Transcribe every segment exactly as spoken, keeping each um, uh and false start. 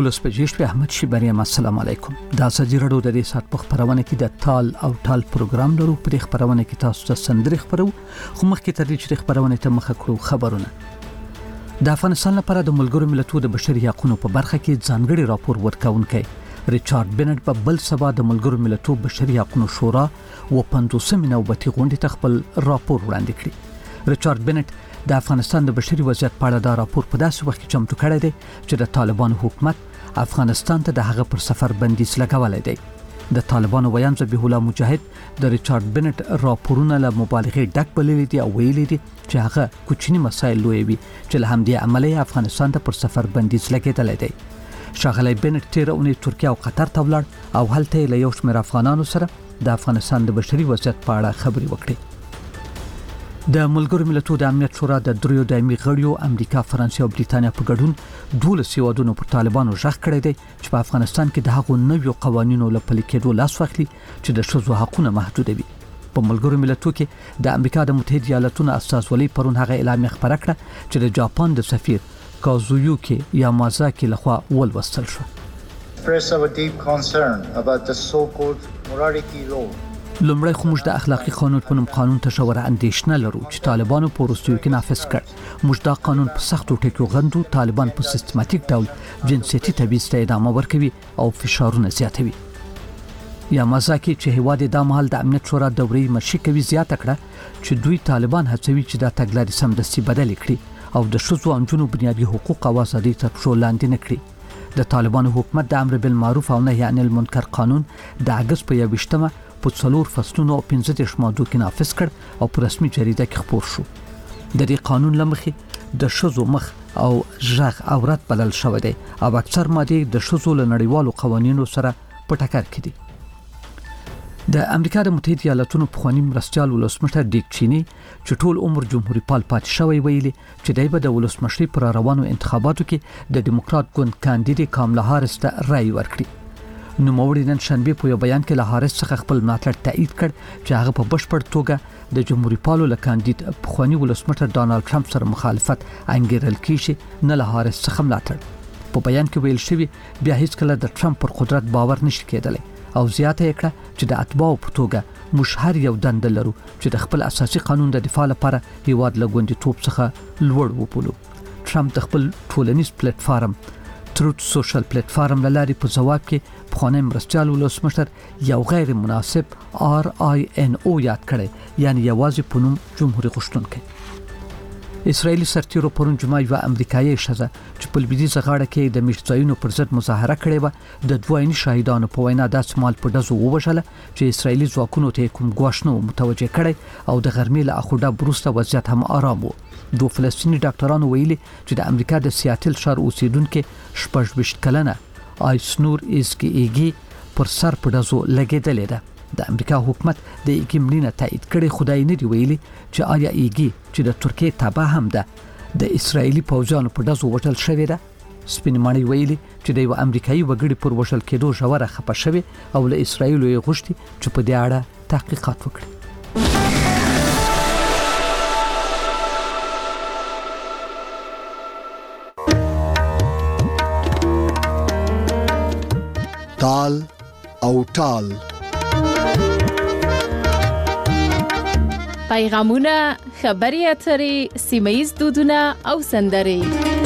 دولس بجې شپې احمد شي بریم السلام علیکم. دا سجی رډو د دې سات په خبرونه کې د تال او ټال پروګرام لرو. په خبرونه کې تاسو ته سندري خبرو خو مخکې تر دې چې خبرونه ته مخه کړو خبرونه. د افغانستان لپاره د ملګرو ملتونو د بشري حقوقو په برخه کې ځانګړي راپور ورکونکي ریچارډ بنټ په بل سبا د ملګرو ملتونو بشري حقوقو شورا و پنځوسمې نوبتي غونډې ته خپل راپور وړاندې کړی. ریچارډ بنټ د افغانستان د بشري وضعیت په اړه دا راپور په داسې وخت کې چمتو کړی دی چې د طالبانو حکومت افغانستان ته د هغه پر سفر بندیز لګولای دی. د طالبانو ویان ذبیح الله مجاهد د ریچارډ بنټ راپورونه له مبالغې ډک بللي دي او ویلي دي چې هغه کوچني مسایل لوی وي چې له همدې عملیه افغانستان ته پر سفر بندیز لګیدلی دی. شاغلی بنټ تیر اونۍ ترکیه او قطر ته ولاړ او هلته له یو شمېر افغانانو سره د افغانستان د بشري وضعیت په اړه خبرې وکړې. د ملګرو ملتونو د امنیت شورا د دریو دایمي غړیو امریکا، فرانسې او بریتانیا په ګډون دولس هیوادونو پر طالبانو ژغ کړی دی چې په افغانستان کې د هغو نویو قوانینو له پلي کېدو لاس واخلي چې د ښځو حقونه محدودوي. په ملګرو ملتونو کې د امریکا د متحده ایالاتونو استازولۍ پرون هغه اعلامیه خپره کړه چې د جاپان د سفیر کازویوکی یامازاکی لخوا ولوستل شو. express our deep concern about the so-called morality law. لومړی خو موږ د اخلاقی قانون په نوم قانون ته ژوره اندېښنه لرو چې طالبانو په وروستیو کې نافذ کړ. موږ دا قانون په سختو ټکو غندو. طالبان په سیستماتیک ډول جنسیتي تبعیض ته ادامه ورکوي او فشارونه زیاتوي. یامازاکی چې هیواد د مهال د امنیت شورا دورې مشي کوي زیاته کړه چې دوی طالبان هڅوي چې دا تګلارې سمدستي بدل کړي او د ښځو او نجونو بنیادي حقوق او ازادي تر پښو لاندې نه کړي. د طالبانو حکومت د امر بالمعروف او نهي عن المنکر قانون د اگست په یوویشتمه په څلور فصلونو او پنځه دېرش مادو کې نافذ کړ او په رسمي جریده کې خپور شو. د دې قانون لمخې د ښځو مخ او ژغ عورت بلل شوی دی او اکثر مادې د ښځو له نړیوالو قوانینو سره په ټکر کې دي. د امریکا د متحده ایالاتونو پخوانی مرستیال ولسمشر ډیک چینی چې ټول عمر جمهوریت پال پاتې شوی ویلي چې دای په د ولسمشرۍ پر روانو انتخاباتو کې د ډیموکرات ګوند کاندید کاملا هاریس ته رای ورکړي. نو موري نن شنبه په یو بیان کې له هاریس څخه خپل ملاتړ تایید کړ چې هغه په بشپړ توګه د جمهوریت پالو له کاندید پخوانی ولسمشر ډانلډ ټرمپ سره مخالفت انګیرل کیږي نه له هاریس څخه ملاتړ. په بیان کې ویل شوی بیا هیڅ کله د ټرمپ پر قدرت باور نشي کېدلی او زیاته کړه چې د اتباعو په توګه موږ هر یو دند لرو چې د خپل اساسي قانون د دفاع لپاره هیواد له ګوندیتوب څخه لوړ وبولو. ټرمپ د خپل ټولنیز پلیټ فارم تروت سوشل پلیټ فارم لاري په جواب کې پخوانی مرستیال ولسمشر یو غیر مناسب آر آی ان او یاد کړي یعنی یوازې په نوم جمهوریت غوښتونکي. اسرایلی سرتیرو پرون جمعه یو امریکایي ښځه چې په لویدیځه غاړه کې د میشتایونو پر ضد مظاهره کړې و د دوه عیني شاهدانو په وینا داسې مال په ډزو ووژله چې اسرایلی ځواکونو ته کوم ګواښ نه متوجه کړي او د غرمې له اخوډه وروسته وضعیت هم آرام و. دوه فلسطینی ډاکټرانو ویلي چې د امریکا د سیاتل ښار اوسیدونکو شپږ ویشت کلنه آیسنور ایزکیږي پر سر په ډزو لګېدلې ده. د امریکا حکومت د ایګي مړینه تایید کړي خدای نه دی ویلي چې آیا ایګي چې د ترکیه تابع هم ده د اسرایلی پوځیانو په ډزو وټل شوې ده. سپینمانی ویلي چې د یو امریکایي وګړي پر وشل کېدو ژوره خپه شوی او له اسرایل یې غوښتي چې په دې اړه تحقیقات وکړي. تال او ټال پیغامونه، خبري اترې، سیمه‌ییز دودونه او سندرې.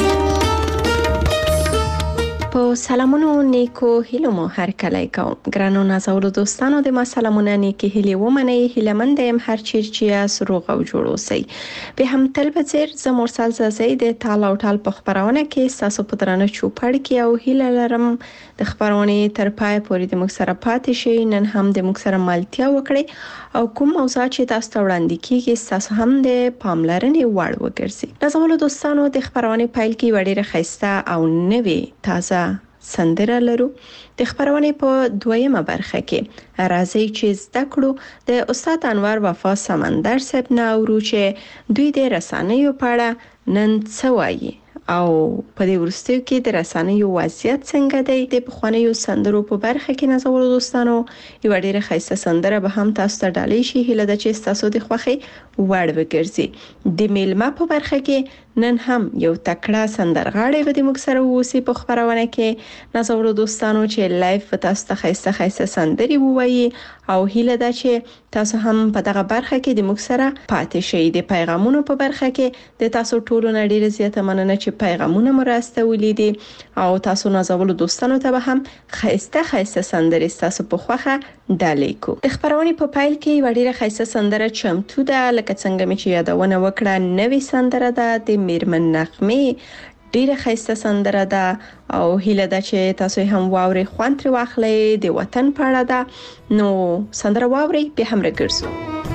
په سلامونو نیکو هیلو مو هر کله کوم ګرانو نازولو دوستانو د ما سلامونه نیکی هیلې ومنئ. هیلمند يم هر چیر چې روغ او جوړ اوسئ. به هم تل بچیر ز مرسل زازي د تال او ټال په خبرونه کې تاسو په درنه چوپړ کې او هیله لرم د خبرونه تر پای پورې د مکسره پاتې شي. نن هم د مکسره مالتیا وکړي او کوم موضوع چې تاسو ته وړاندې کیږي تاسو هم د پاملرنې وړ وګرځي. نازولو دوستانو د خبرونه پایل کې وړي خسته او نوې تازه سندره لرو. د خبرونه په دویمه برخه کې راځي چې زده کړو د استاد انور وفا سمندر صاحب نه اورو چې دوی د رسنیو په اړه نن څه وایي او په دې ورستیو کې د رسنیو وضعیت څنګه دی. د پخوانیو سندرو په برخه کې نازولو دوستانو یو ډیره ښایسته سندره به هم تاسو ته ډالۍ شي. هیله ده چې تاسو د خوښي وړ وګرځي. د میلمه په برخه کې نن هم یو تکړه سندرغاړی به موږ سره ووسی په خبرونه کې نازولو دوستانو چې لایف تاسو ته خیسته خیسته سندري ووایي او هیله ده چې تاسو هم په دغه برخه کې د موږ سره پاتې شئ. د پیغامونو په برخه کې د تاسو ټولو نه ډیره زیاته مننه چې پیغامونه مو راستولې دي او تاسو نازولو دوستانو ته به هم خیسته خیسته سندري تاسو په خوخه ډالې کو. د خبرونه په پایل کې وړيره خیسته سندره چمتو ده لکه څنګه چې یادونه وکړه نوې سندره ده د میرمن نغمه ډیره خیسته سندره ده او هیله ده چې تاسو هم واوري خوان تر واخلئ د وطن په اړه ده نو سندره واوري به هم راګرځو.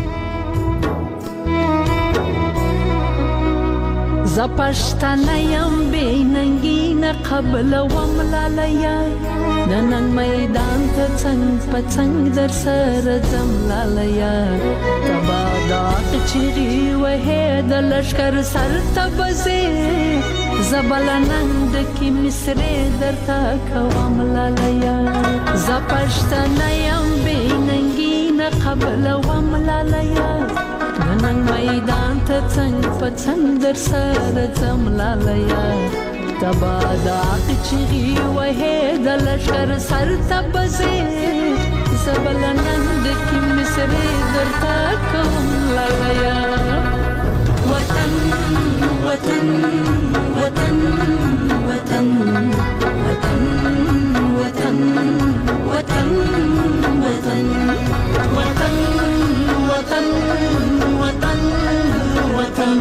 زپشتنه یم بیننگی نه قبل وملالیا د نن میدان ته څنګ په څنګ در سره ځم لالیا تبا دات چیرې وه د لشکر سر ته بزې زبلنند کی مصرې درته کوم لالیا زپشتنه یم بیننگی نه قبل وملالیا نن میدان ته څنګ په څنګ در سره ځم لالیا تبا دات چیرې وه د لشکر سر ته بزې زبلنند کی مصرې درته کوم لالیا وطن وطن وطن وطن وطن وطن وطن وطن وطن وطن وطن وطن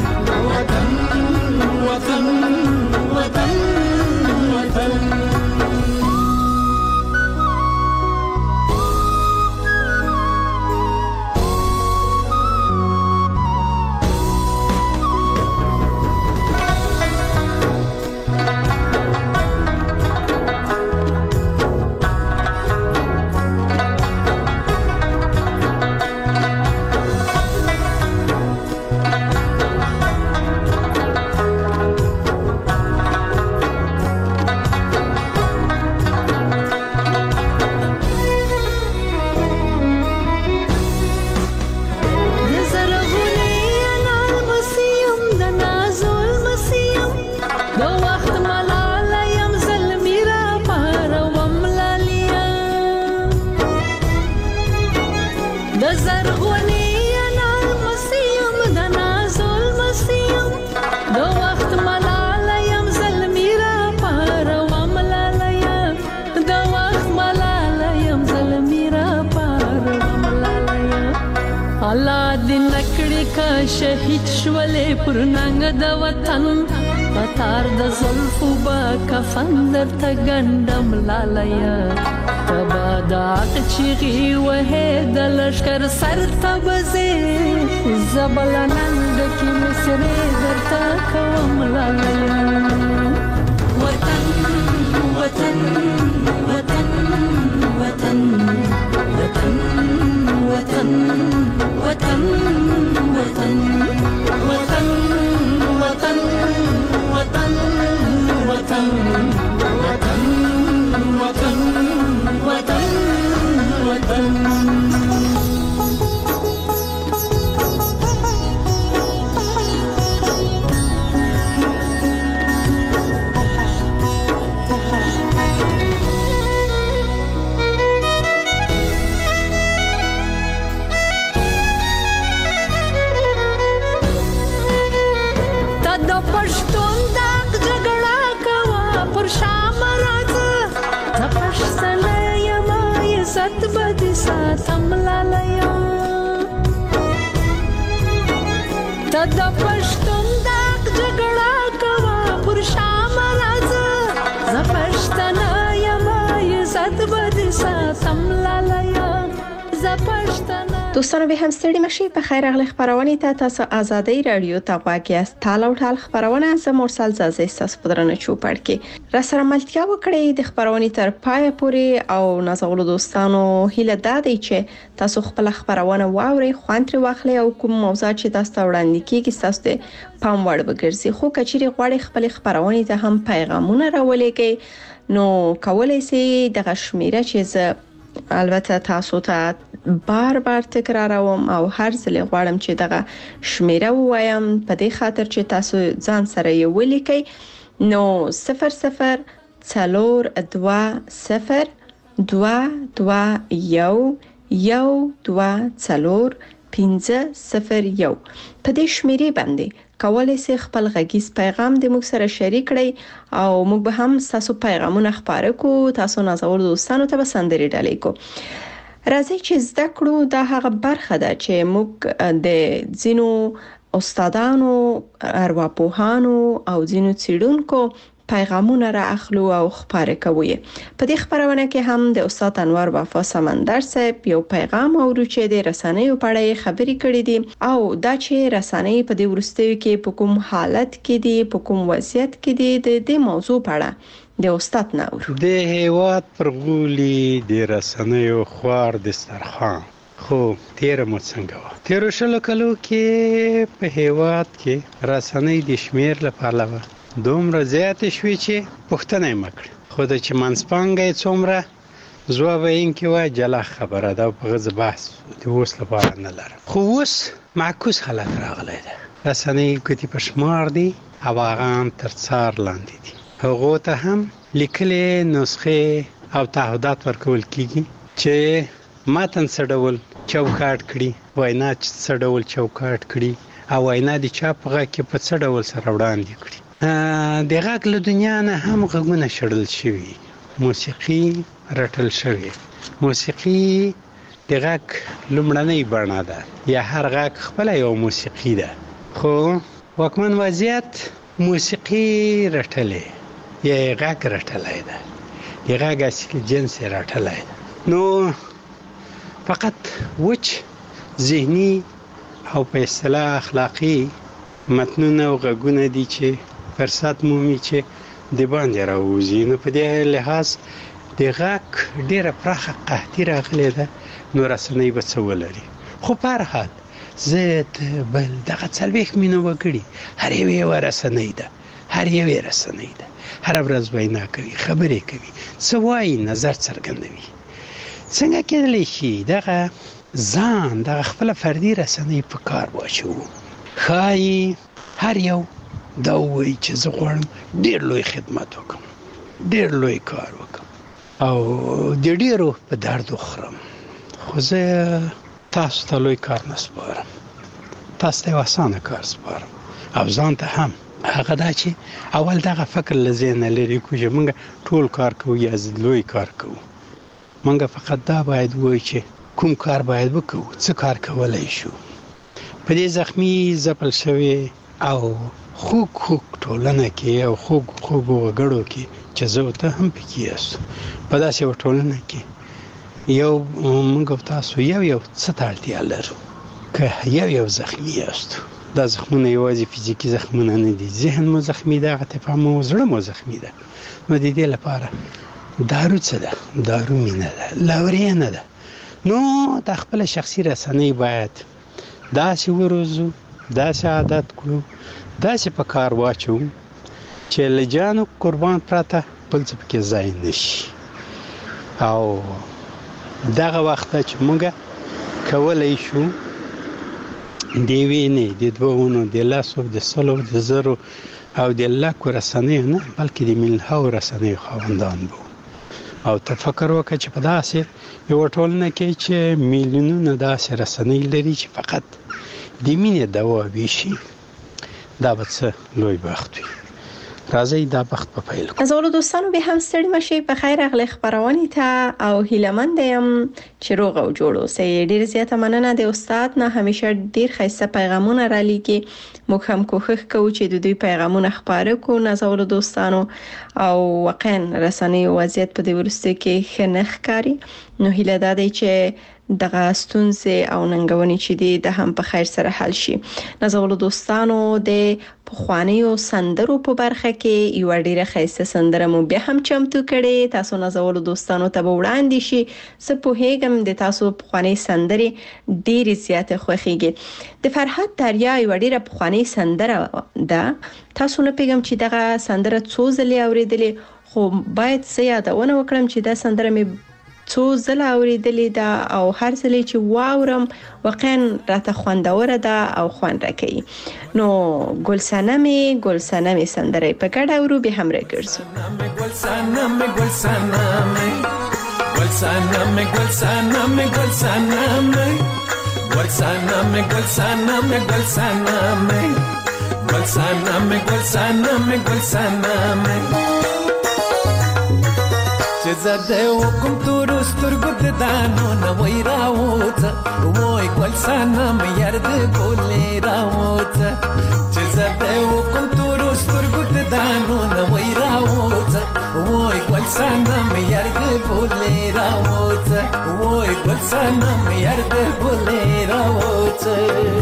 وطن وطن وطن شهید شولې پر ننګ د وطن پتار د زلفو با کفن درته ګندم لالیا تبا دات چیغي وه د لشکر سر ته بزې زبلنند کی مصرې درته کوم لالیا وطن وطن وطن وطن وطن وطن وطن وطن وطن وطن وطن وطن وطن وطن وطن د پښتون داغ جګړه کوا پر شام راځه ز پښتنه یم عزت بد ساتم لالیا ز پښتنه. دوستانو به هم ستړي مشي په خیر اغلی خبرونه ته تاسو ازادي رادیو ته واقعي است تاله او ټال خبرونه زه مرسل زازي تاسو په درنه چوپړ کې را سره ملتیا وکړي د خبرونه تر پای پورې او نازولو دوستانو هیله دادی چې تاسو خپل خبرونه واوري خوان تر واخلي او کوم موضوع چې تاسو وړاندې کیږي تاسو ته پام وړ وګرځي خو کچيري غواړي خپل خبرونه ته هم پیغامونه راولېږي نو کولای شي د غشمیره چې البته تاسو ته بار بار تکراروم او هر ځل غواړم چې دغه شمیره وایم په دې خاطر چې تاسو ځان سره یې ولیکئ. نو صفر صفر څلور دوه صفر دوه دوه یو یو دوه څلور پنځه صفر یو. په دې شمیرې باندې کولای شئ خپل غږیز پیغام د موږ سره شریک کړئ او موږ به هم تاسو پیغامونه خپاره کوو. تاسو نازور دوستانو ته به سندرې ډالۍ کوو. راځي چې زده کړو دا هغه برخه ده چې موږ د ځینو استادانو، ارواپوهانو او ځینو څېړونکو پیغامونه را اخلو او خپاره کوي. په دې خبرونه کې هم د استاد انور وفا سمندر صاحب یو پیغام اورو چې د رسنیو په اړه خبرې کړې دي او دا چې رسنۍ په دې ورستیو کې په کوم حالت کې دي، په کوم وضعیت کې دي، د دې موضوع په اړه د استاد نور. د هیواد پر غولي د رسنیو خوار دسترخوان خو تیر مو څنګه و. تیر شلو کلو کې په هیواد کې رسنۍ د شمیر لپاره دومره زیات شوې چې پښتنه یې مکړ. خو د چې منځپانګه څومره ځواب یې کې و جلا خبره ده په غزه بحث د اوس لپاره نه لرم. خو اوس معکوس حالت راغلی ده. رسنۍ کوتي په شمار دي او هغه تر څار لاندې دي. هغه ته هم لیکلې نسخه او تعهدات ورکول کیږي چې متن سره چوکاټ کړي، وینا سره ډول چوکاټ کړي او وینا د چاپ غږ کې په څه ډول سره وړاندې کړي. د غږ له دنیا نه هم غږونه شړل شوي، موسیقي رټل شوی. موسیقي د غږ لومړنۍ بڼه ده، یا هر غږ خپل یو موسیقي ده. خو واکمن وضعیت موسیقي رټلې یا غږ رټلای ده، د غږ اصلي جنس رټلای ده. نو فقط وچ ذهني او په اصطلاح اخلاقی متنونه او غږونه دي چې فرصت مومي چې د باندې راوځي. نو په دې لحاظ د غږ ډیره پراخه قحطي راغلې ده. نو رسنۍ به څه ولري. خو په هر حال زه بل دغه څلوېښت مینه وګړي هر یوې رسنۍ ده، هر یوې رسنۍ ده، هر ورځ وینا کوي، خبرې کوي، څه وایي، نظر څرګندوي. څنګه کېدلی شي دغه ځان دغه خپل فردي رسنۍ په کار واچوو؟ ښایي هر یو دا وایي چې زه غواړم ډېر لوی خدمت وکړم، ډېر لوی کار وکړم او د ډېرو په درد وخورم. خو زه تاسو ته لوی کار نه سپارم، تاسو ته یو اسانه کار سپارم او ځان ته هم. هغه دا چې اول دغه فکر له ذهنه لرې کړو چې موږ ټول کار کوو یا لوی کار کوو. موږ فقط دا باید وایو چې کوم کار باید وکړو، څه کار کولی شو. په دې زخمی ځپل شوی او خوږ خوږ ټولنه کې او خوږ خوږ وګړو کې چې زه ته هم پکې یاست، په داسې یو ټولنه کې یو موږ تاسو یو یو څه ته اړتیا لرو. که یو یو زخمی یاست، دا زخمونه یوازې فزیکي زخمونه نه دي، ذهن مو زخمی ده، عاطفه مو، زړه مو زخمی ده. نو د دې لپاره دارو څه ده؟ دارو مینه ده، لاورې نه ده. نو د خپل شخصي رسنۍ باید داسې وروزو، داسې عادت کړو، داسې په کار واچو چې له جانو قربان پرته بل څه پکې ځای نشي. او دغه وخت چې موږ کولی شو د وینې د دوهونو د لاسو د سلو د زرو او د لاکو رسنیو نه بلکې د میلیونونو رسنیو خاوندان بو. او ته فکر وکړه چې په داسې یو ټولنه کې چې میلیونونه داسې رسنۍ لري چې فقط د مینې دوا ویشي، دا به څه لوی بخت وي. راځي دا بخت په پیل کو. نازولو دوستانو به هم ستړي مشي. په خیر اغلی خبرونه ته او هیلمند یم چې روغ او جوړ اوسئ. ډیر زیاته مننه د استاد نه، همیشه ډیر ښایسته پیغامونه را لېږي. موږ هم کوښښ کوو چې د دوی پیغامونه خپاره کړو نازولو دوستانو. او واقعا رسنۍ وضعیت په دې ورسته کې ښه نه ښکاري. نو هیله ده دی چې دغه ستونزې او ننګونې چې دي د هم په خیر سره حل شي. نازولو دوستانو د پخوانیو سندرو په برخه کې یو ډیره ښایسته سندره مو بیا هم چمتو کړې. تاسو نازولو دوستانو ته وړاندې شي. زه پوهیږم د تاسو پخوانی سندرې ډیره زیاته خوښیږي. د فرحت دریا یو ډیره پخوانی سندره ده. تاسو نه پیغام چې دغه سندره څو ځلې اوریدلې، خو باید زه یادونه وکړم چې دا سندره مې څو ځله اوریدلې ده او هر ځل چې واورم واقعا راته خوندوره ده او خوند راکوي. نو ګل صنمې ګل صنمې سندره په ګډه ورو به هم راګرځو. ګل صنمې ګل صنمې ګل صنمې ګل صنمې ګل صنمې ګل صنمې ګل صنمې ګل صنمې ګل صنمې ګل صنمې ګل صنمې چې زده وکم تور سترګو د دانو نه وای راوځه وای ګل صنمې یار دې بولې راوځه چې زده وکم تور سترګو د دانو نه وای راوځه وای ګل صنمې یار دې بولې راوځه وای ګل صنمې یار دې بولې راوځه.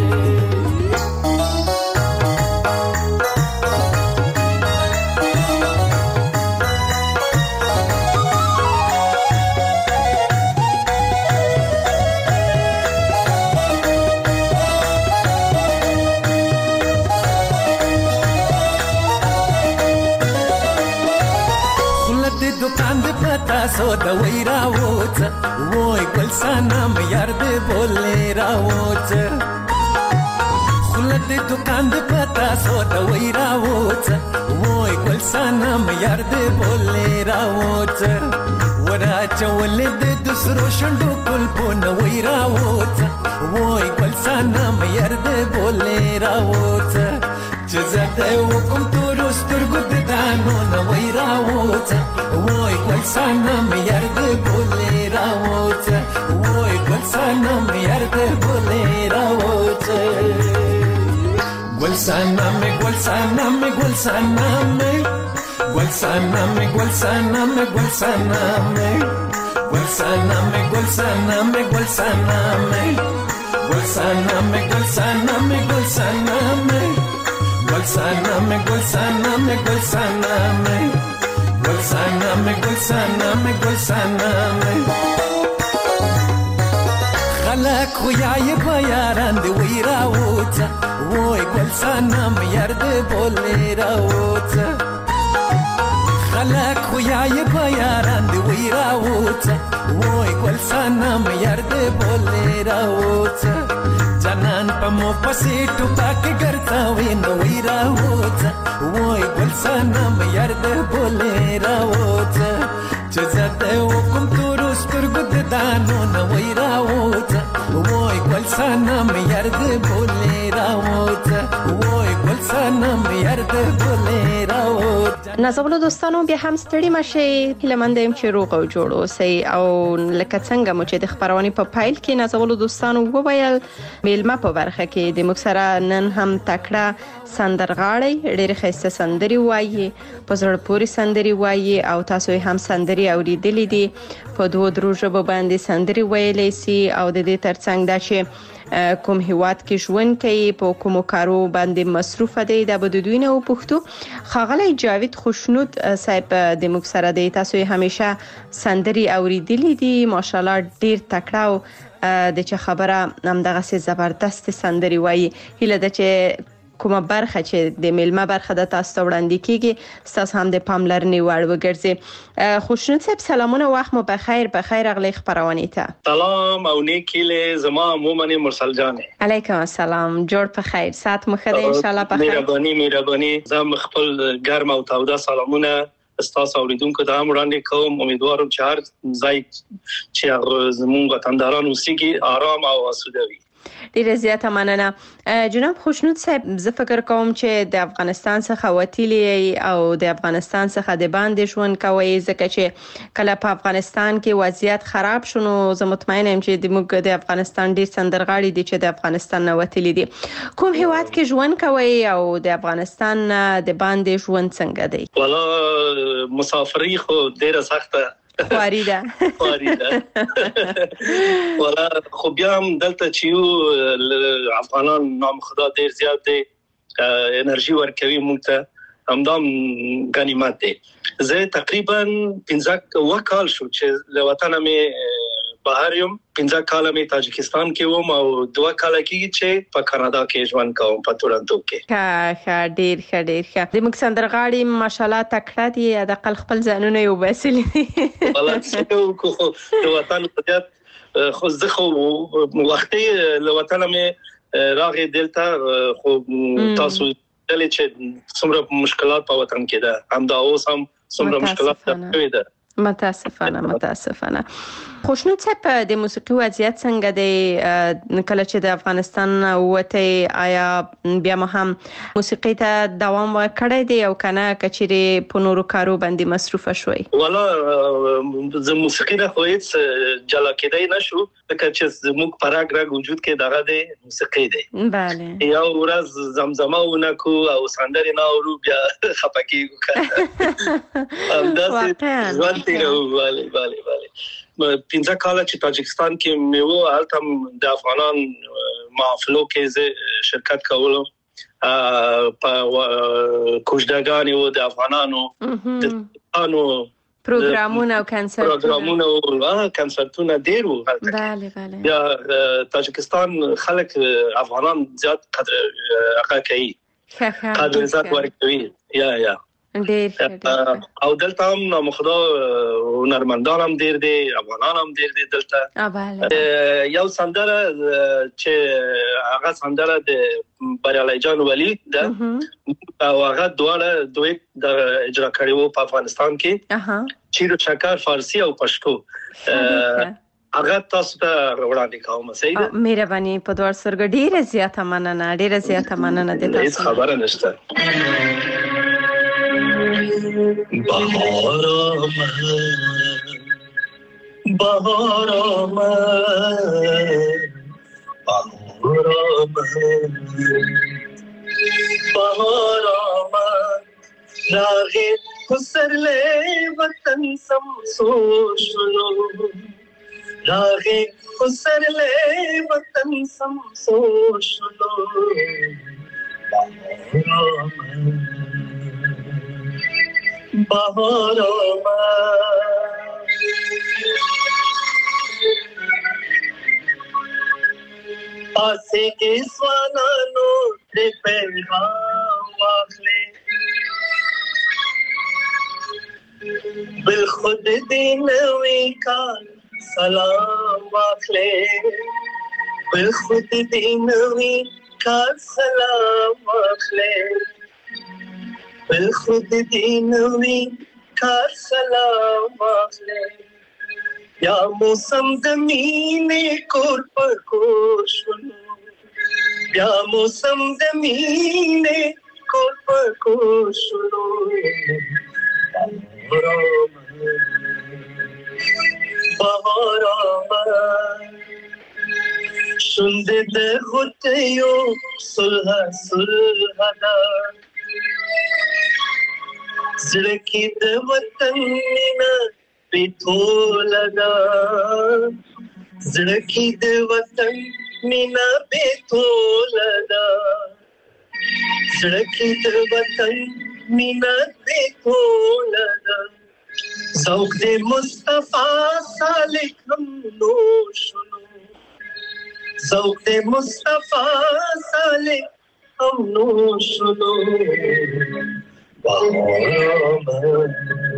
दुकान दे पता सो दवाई रावोच वोय ګل صنمې یار دې بولې راوځ خلد दुकान दे पता सो दवाई راوځ وای ګل صنمې یار دې بولې راوځ ورا چولې دې دوسرو شندو کول په نوې راوځ وای ګل صنمې یار دې بولې راوځ چې زده وکم تور سترګو د دانو نوې راوځ وای ګل صنمې یار دې بولې راوځ وای ګل صنمې یار دې بولې راوځ. ګل صنمې ګل صنمې ګل صنمې ګل صنمې ګل صنمې ګل صنمې ګل صنمې ګل صنمې ګل صنمې ګل صنمې ګل صنمې ګل صنمې ګل صنمې ګل صنمې ګل صنمې ګل صنمې ګل صنمې ګل صنمې خلک خو یې په یاران دی وی راوځه وای ګل صنمې یار دې بولې راوځه خلک خو یې په یاران دی وی راوځه وای ګل صنمې یار دې بولې راوځه جنان په مو پسې ټوپک ګرځاوي نو وی راوځه وای ګل صنمې یار دې بولې راوځه چې زده وکم تور سترګو د دانو نو وی راوځه وای ګل صنمې یار دې بولې راوځه وای ګل صنمې یار دې بولې راوځه. نازولو دوستانو بیا هم ستړي مشي هیله‌مند یم چې روغ او جوړ اوسئ او لکه څنګه مو چې د خبرونې په پایل کې نازولو دوستانو وویل میلمه په برخه کې د موږ سره نن هم تکړه سندرغاړی ډېر ښایسته سندري وایي په زړه پورې سندري وایي او تاسو هم سندري اوریدلې دي په دوه درو ژبو باندې سندري ویلې سي او د دې ترڅنګ دا چې کوم هیواد کې ژوند کوي په کوم کارو باندې مصروف دی د بدوینه او پښتو خاغلی جاوید خوشنود صاحب د موږ سره دی تاسو همیشه سندري اوریدلې دي ماشاالله ډیر تکړه او د چا خبره هم دغه سي زبردست سندري وایي هله د چې کومه برخه چې د میلمه برخه د تاسو وړاندې کیږي تاسو هم د پاملرنې وړ وګرځي. خوشنود صاحب سلامونه وخت مو بخیر بخیر اغلی خبرونه ته سلام او نیکیله زما مومن مرسل جان علیکم السلام جوړ په خیر سات مخه ان شاء الله په خیر مهرباني مهرباني زم خپل ګرم او تاوده سلامونه استاد اوریدونکو ته وړاندې کوم امیدوارم چې هر ځای چې زموږ وطنداران اوسېږي آرام او آسوده وي. ډیره زیاته مننه جناب خوشنود صاحب زه فکر کوم چې د افغانستان څخه وتیلی او د افغانستان څخه د باندې ژوند کوي ځکه چې کله په افغانستان کې وضعیت خراب شونه زه مطمئنه یم چې د موږ د افغانستان ډیر سندرغاړي دي چې د افغانستان نه وتیلی دي کوم هیواد کې ژوند کوي او د افغانستان د باندې ژوند څنګه دی؟ والا مسافرۍ خو ډیره سخته خواریده خواریده ولا خو بیا هم دلته چې افغانان نام خدا ډیر زیات دي انرژي ورکوي موږ ته همدام غنیمت دی. زه تقریبا پنځه وکال شو چې له وطن مې بهر یم پنځه کال مې تاجکستان کې وم او دوه کال کېږي چې په کاناډا کې ژوند کوم په تورنټو کې. ښه ښه ډیر ښه ډیر ښه. د موږ سندرغاړي ماشاءالله تکړه دي د خپل خپل ځانونه یو باسل دي. والله څه کو د وطن په خو زه خو وختي له وطن مې راغی دلته خو تاسو دلته چې څومره مشکلات په وطن کې ده هم دا اوس هم څومره مشکلات ده. متاسفانه متاسفانه. خوشنود صاحب د موسیقي وضعیت څنګه دی کله چې د افغانستان وته آیا بیا هم موسیقي ته دوام ورکړی دی او کنه کچېری په نورو کارو باندې مصروفه شوي؟ والله زه موسیقي نه خو هیڅ جلا کېدای نشو ځکه چې زموږ پراګ راګ وجود کې دغه دی موسیقي دی. بله. یو ورځ زمزمه ونکو او سندرې نه اورو بیا خپکیږو کنه. همداسې ژوند تیرو. بله بله بله. پنځه کاله چې تاجکستان کې مې وو هلته د افغانان محافلو کې زه شرکت کولو په کوژدګانې وو د افغانانو د افغانانو پروګرامونه او کنسرتونه پروګرامونه او کنسرتونه ډېر وو هلته. بله بله. یا تاجکستان خلک افغانان زیات قدر هغه کوي قدر عزت ورکوي. یا یا ډېر او دلته هم مخدا هنرمندان هم ډېر دي افغانان هم ډېر دي دلته. بله. یو سندره چې هغه سندره د بریالي جان ولی ده او هغه دواړه دوی د اجرا کړي وو په افغانستان کې چیرو شکر فارسی او پښتو. هغه تاسو ته وړاندې کوم. صحیح ده. مهرباني په دوه سرګ ډیره زیاته مننه ډیره زیاته مننه د تاسو. هیڅ خبره نشته. بهار آمد بهار آمد بهار آمد بهار آمد راغ پسرلی وطن سمسو شلو راغ پسرلی وطن سمسو شلو بهار آمد بهار آمد پاسه کې سوالانو د پیغام واخلې بل خود دې نوې کال سلام واخلې بل خود دې نوې کال سلام واخلې بل خود دینوی کار سلام واخلے یا موسم زمین کور پر کور شنو یا موسم زمین کور پر کور شنو بهار آمد شند د غوټیو صلح صلح دا زړه کې د وطن مینا پټول دا زړه کې د وطن مینا پټول دا زړه کې د وطن مینا پټول دا ذوق د مصطفی صالح هم نوشلو ذوق د مصطفی صالح هم نوشلو بهار آمد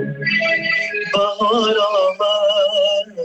بهار آمد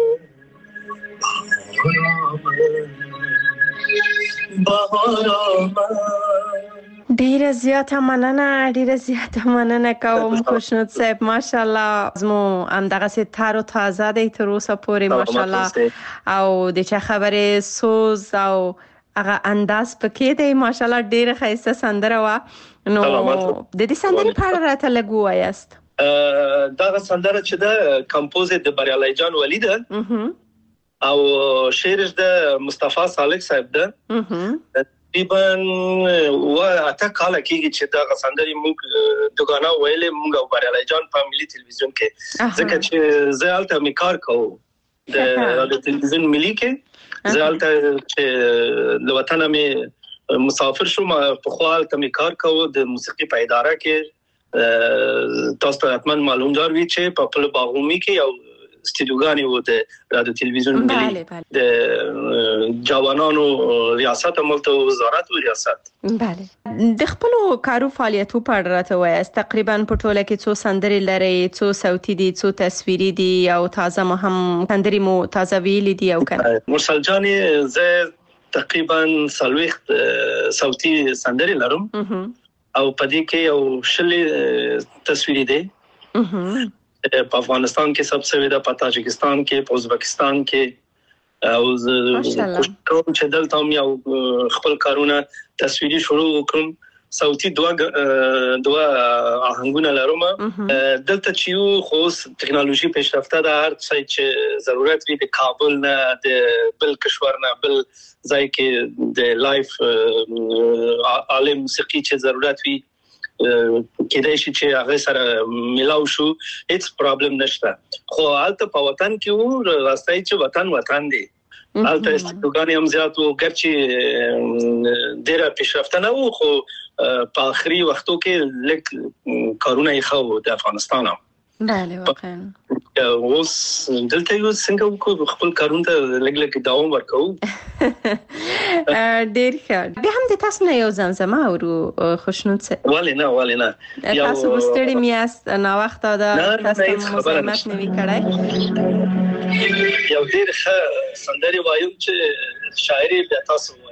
بهار آمد. ډیره زیاته مننه ډیره زیاته مننه کوم خوشنود صاحب ماشاءالله زمو همدغه سي تارو تازه دی تر اوسه پورې ماشاءالله او د چا خبره سوز او هغه انداز پکې دی ماشاءالله ډیره خیسته سندره وا نو د دې سندرې په اړه راته لږ ووایاست. دا سندره چې ده کمپوز د بریالي جان ولی ده او شعر د مصطفی صالح صاحب ده. تقریبا و اته کال کېږي چې دا سندرې موږ دغه ویلې موږ او بریالي جان په ملي تلویزیون کې ځکه چې زه هلته مې کار کوم د تلویزیون ملي کې زه هلته چې له وطنه مې مسافر شوم په خو هلته مې کار کوم د موسیقي په اداره کې. تاسو ته حتما معلوم دار وي چې په خپل باغومي کې یو استودیوګانې وو د رادیو تلویزیون ملي د جوانانو ریاست عملته وزارت او ریاست. بله د خپل کارو فعالیتو په اړه راته وایي تقریبا په ټوله کې څو سندري لري، څو صوتي دي، څو تصویري دي او تازه مو هم سندري مو تازه ویلي دي او کنه؟ مرسل جان زه تقریبا سلويخت صوتي سندري لرم او پدې کې یو شلې تصویري دي. په افغانستان کې سب څه ودا، په تاجکستان کې، په ازبکستان کې او کوم چې دلته هم یو خپل کارونه تصویري شروع وکړم. صوتي دوا دوا آهنګونه لرم. دلته چې یو خو ټکنالوژي پیشرفته ده، هر څه چې ضرورت وي د کابل نه د بل کشور نه بل ځای کې د لایف عالم موسیقي چې ضرورت وي کېدای شي چې هغه سره ملاو شو، هیڅ پرابلم نشته. خو حالت په وطن کې وو، راستای چې وطن وطن دی. حالت استودیوګانې هم زیات وو، ګرچې ډېره پیشرفته نه وو، خو په آخري وختو کې لږ کارونه یې ښه وو د افغانستان. بله واقعا اوس دلته یو څنګه وکړو خپل کارونه ته لږ لږ دوام ورکوو. ډېر ښه. بیا هم د تاسو نه یو زمزمه اورو خوشنود څه؟ ولې نه ولې نه تاسو ستړي میاست ناوخته ده، تاسو مزاحمت نه وی کړای. یو ډېر ښه سندري وایم چې شاعري بیا تاسو وایي.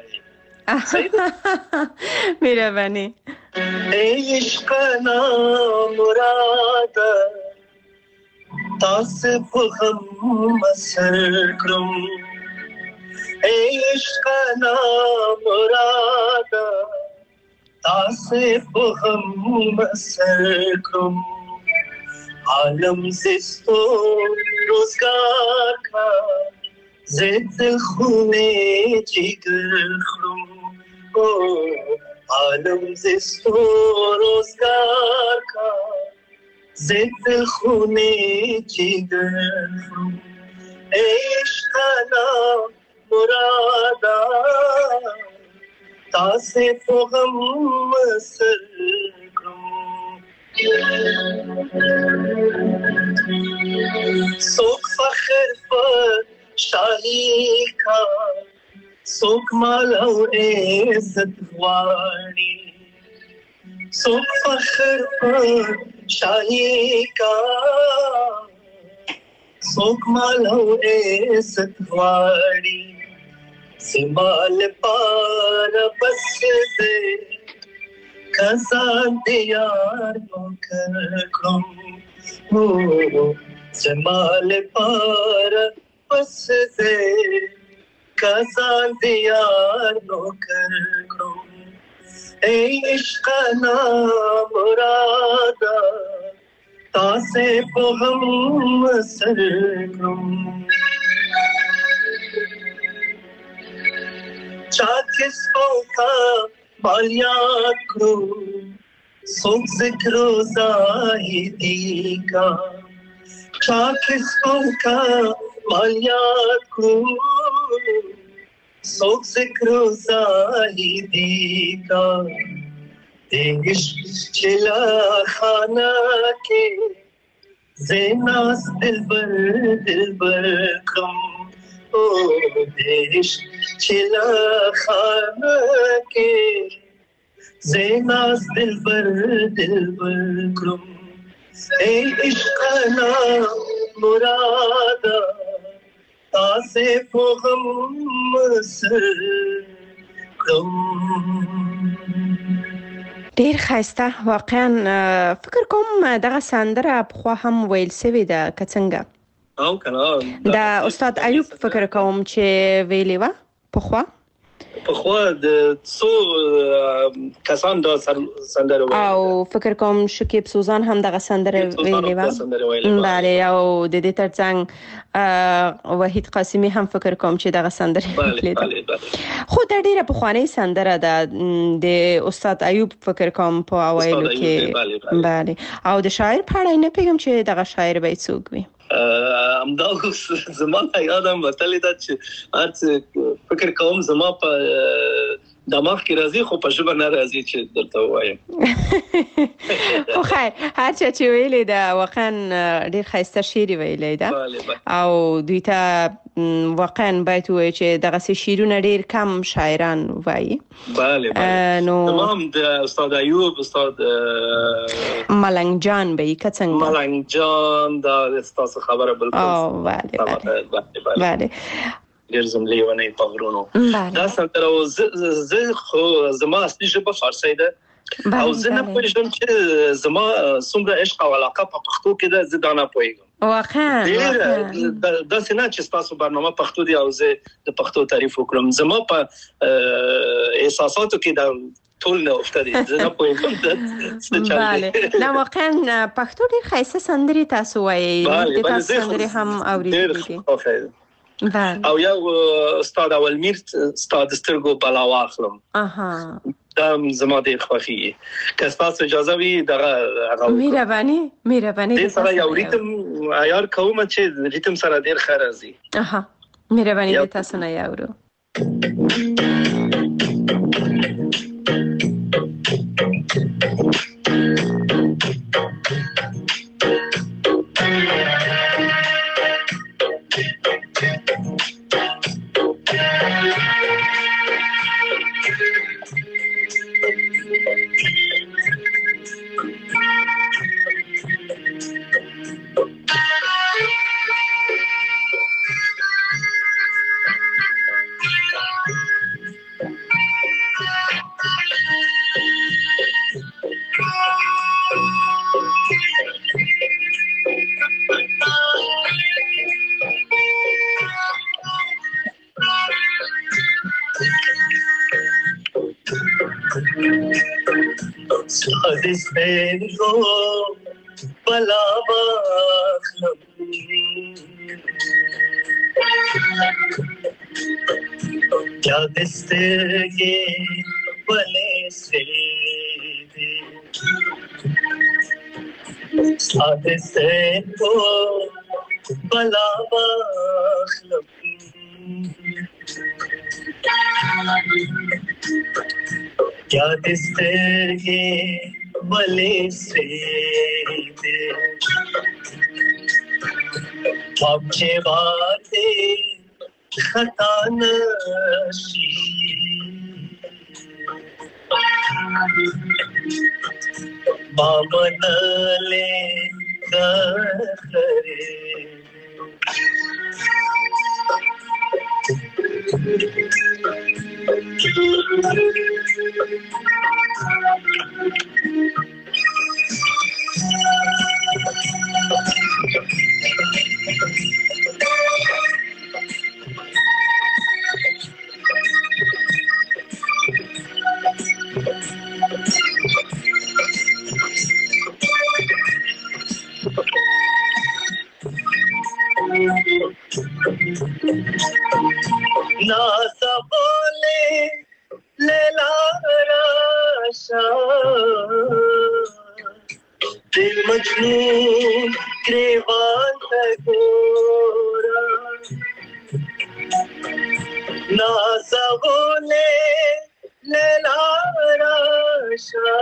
مهرباني. عشق نامراد تاسو په غم سر کړم، عشق نامراد تاسو په غم سر کړم، عالم زستو روزگار کا زد خونه جگر خرم، عالم زستو روزگار کا زد خونه جگر خرم، عشق نامرادا تاسو په غم سر کړم. سوک فخر پر شاہی کا، سوک مال او عزت غواړي، سوک فخر پر شاہی کا، سوک مال او عزت غواړي، سمال پار بس دے کسان دیار نوکر کړم، سمال پار بس دے کسان دیار نوکر کړم، اے عشق نامرادا تاسو په غم سر کړم. چا کس کو کا مالیات کرو سوک ذکر و زاہدی کا، چا کس کو کا مالیات کرو سوک ذکر و زاہدی کا، دیش چلا خانہ کے زیناس دل بر دل بر کم، دیش چلا خانہ کے زیناس دل بر دل بر کرم، اے عشق نامرادا تاسو په غم سر کړم. ډیر ښایسته. واقعا فکر کوم دغه سندره پخوا هم ویل سوې ده که څنګه؟ او کنه د استاد ایوب فکر کوم چې ویلې وه پخوا پخوا د څو کسان دا سندره ویلې او فکر کوم شکیب سوزان هم دغه سندره ویلې وه. بله او د دې ترڅنګ وحید قاسمي هم فکر کوم چې دغه سندره ویلې ده. خو دا ډیره پخوانۍ سندره ده د استاد ایوب فکر کوم په اوایلو کې. بله او د شاعر په اړه نه پوهیږم چې دغه شاعر به څوک وي. همدا اوس زما یادم وتلی ده چې هر څه فکر کوم زما په دماغ کې راځي خو په ژبه نه راځي چې درته وایم. خو خیر هر چا چې ویلې دا واقعا ډیر ښایسته شعر ویلې ده او دوی ته واقعا باید وایي چې دغه شعرونه ډیر کم شاعران وایي. بله بله نو تمام د استاد ایوب، استاد ملنګ جان به یې څنګه ملنګ جان دا تاسو خبره بالکل او بله بله ډیر زملي ونه په غرونو دا سره زه خو زما اصلي ژبه فارسی ده او زه نه پوهیږم چې زما څومره عشق او علاقه په پښتو کې ده، زه دا نه پوهیږم واقعا دا څنګه چې تاسو برنامه پښتو دی او زه د پښتو تعریف وکړم، زما په احساساتو کې دا ټول نه افتادي، زه نه پوهیږم څه چل بله نه واقعا پښتو ډیر ښایسته سندري تاسو وایي، د تاسو سندري هم اوریدلې او یو استاد اولمیر استاد سترګو بلا واخلم اها دا زما ډیر خوښي که تاسو اجازه وي دغه مهرباني مهرباني د سره یو ریتم عیار کوم چې ریتم سره ډیر ښه راځي. اها مهرباني د تاسو نه یاورو. क्या दिसते ये बले से सादे से को बला बखलम क्या दिसते ये बले से आपके बातें खता नशी बामन ले करे नासा बोले लैला राशा दिल मजनू ग्रेवान तगोरा नासा बोले लैला राशा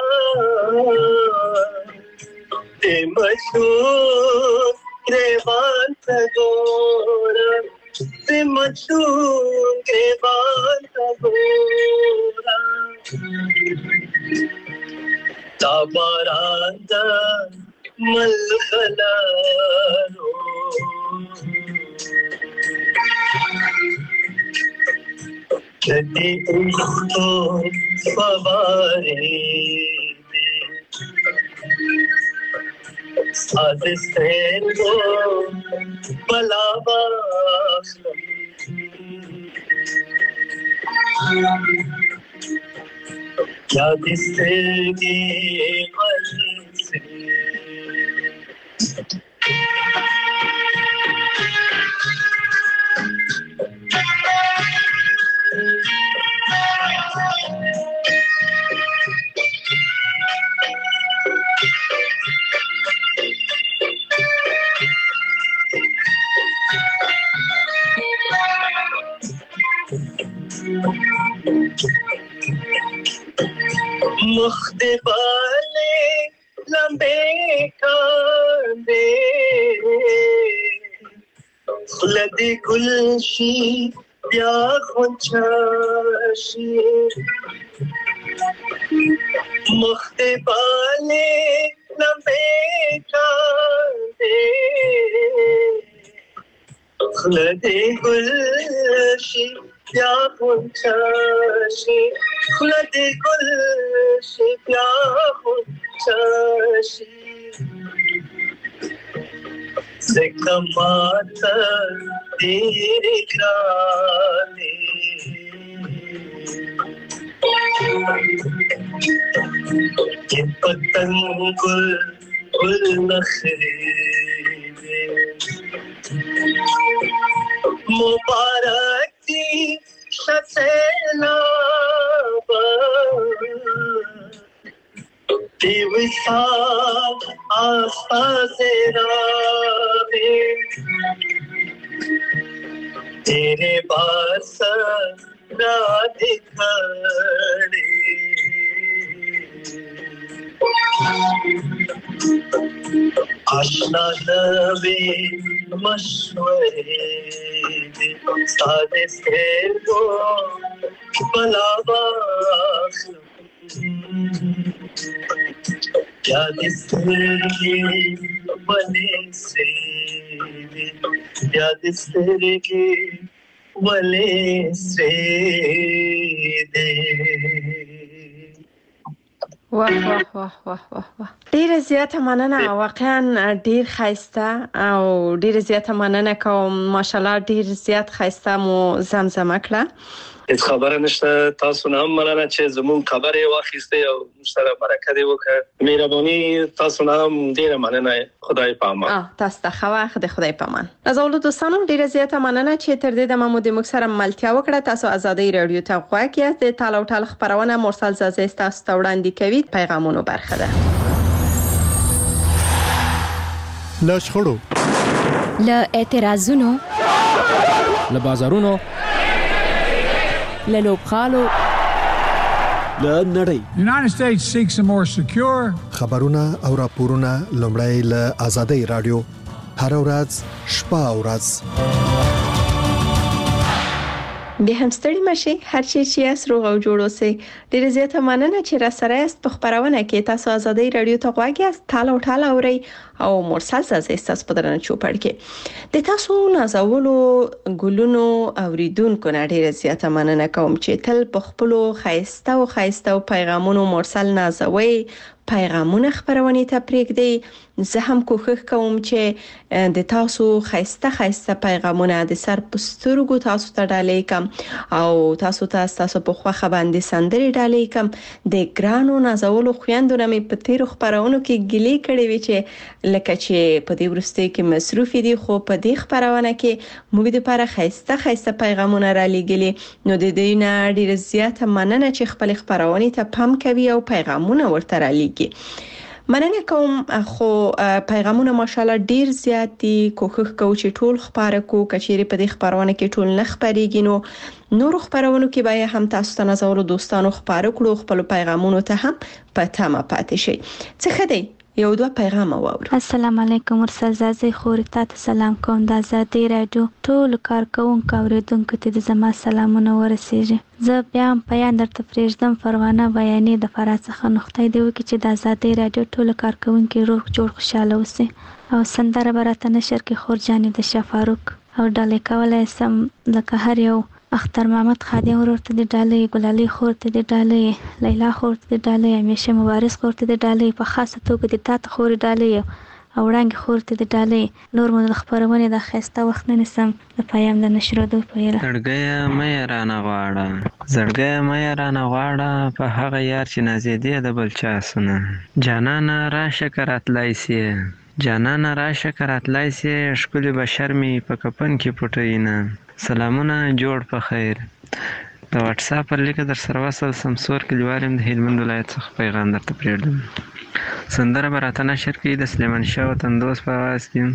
दिल मजनू ग्रेवान तगोरा से मचूं के बाद गोरा ताबारांदा मलखलारो कदी उसको सवारे सादे से को बलावा क्या दिसते ये मन से مختباله لمبه کانده خلد گلشی بیا خونچاشی مختباله لمبه کانده خلد گلشی بیا خونچاشی خلد گلشی بیا خونچاشی زکماتا تیری گرانی کہ پتنگ گل گل نخریدے مبارک دی شسیلابا دی وصال آسپاس راہے تیرے باس رات کھڑے آشنا نبی مشورے سادے سے کو بلا باخ یاد سرگی بنے سے یاد سرگی بنے سے دے. واه واه واه واه واه واه ډیره زیاته مننه واقعا ډیر خیسته او ډیره زیاته مننه کوم ماشاءالله ډیر زیات خیسته مو زمزمه کړه. هیڅ خبره نشته تاسو نه هم مننه چې زمون خبره واخیسته او مشتره برکت دی وکړه مهرباني تاسو نه هم ډیره مننه خدای پامان. اه تاسو ته خو خدای خدای پامان. نازولو دوستانو ډیره زیاته مننه چې تر دې د مامود مکسره ملتیا وکړه. تاسو آزادۍ رادیو ته غواړئ د تاله او ټال خبرونه مرسل زازي تاسو ته وړاندې کوي پیغامونو برخه ده. لا شخړو له اعتراضونو له بازارونو له لوبخالو له نړۍ United States seeks a more secure خبرونه او راپورونه لومړی له آزادۍ رادیو هر ورځ شپه او ورځ به هم ستړي مشي هر چی چې اسرو او جوړو سي ډیره زیاته مننه چې را سره است په خبرونه کې تاسو آزادۍ رادیو ته غواړئ تاله او ټاله اوري او مرسل زازي تاسو په درنه چوپړ کې د تاسو نازولو ګلونو اوریدونکو نه ډیره زیاته مننه کوم چې تل په خپل خایسته او خایسته او پیغامونو مرسل نازوي پیغامونه خبرونه ته پرېږدي. زه هم کوښښ کوم چې د تاسو خایسته خایسته پیغامونه د سر پسترګو تاسو ته ډالې کم او تاسو ته تاسو په خوخه باندې سندري ډالې کم. د ګرانو نازولو خويندونه مې په تیر خبرونو کې ګلې کړې وی چې لکه چې په دې ورسته کې مصروف دي خو په دې خبرونه کې موږ د لپاره خایسته خایسته پیغامونه را لېګلې نو د دې نه ډیر زیاته مننه چې خپل خبرونه ته پام کوي او پیغامونه ورته را لېږي. مننه کوم خو پیغامونه ماشاءالله ډیر زیات دي کوښښ کوو چې ټول خبره کو کچېری په دې خبرونه کې ټول نه خبريږي نو نور خبرونه کې به هم تاسو ته نظر دوستانو خبره کړو خپل پیغامونه ته هم پته ما پاتې شي. څه خدای یو دوه پیغام واورو. السلام علیکم مرسل زازي خورتا ته سلام کوم د آزادۍ رادیو ټول کارکونکو اوریدونکو ته د زما سلامونه ورسیږي. زه بیا هم پیان درته پرېږدم پروانه بیانې د فرات څخه نقطه دی وکړي چې د آزادۍ رادیو ټول کارکونکو روغ جوړ خوشاله اوسي او سندره براته نشر کې خورجانې د شفاروق او ډالې کولای سم لکه هر یو اختر محمد خادم ورته د ډالې ګلالي خورته د ډالې لیلا خورته د ډالې همیشه مبارز خورته د ډالې په خاصه توګه د تات خوري ډالې او وړاندې خورته د ډالې نور مو د خبرونه د خسته وخت نه نسم د پیام د نشرادو په یره زړګیا مې رانه غواړه زړګیا مې رانه غواړه په هغه یار چې نازیدې د بل چا سونه جانانا راشه کراتلای سي جانانا راشه کراتلای سي ښکلي بشر مې په کپن کې پټینه سلامونه جوړ په خیر. د واتس اپ پر لیک در سره وصل سمسور کلیوالم د هلمند ولایت څخه پیغام درته پرېږدم. سندره براته نشر کې د سلیمان شاه وطن دوست په आवाज کې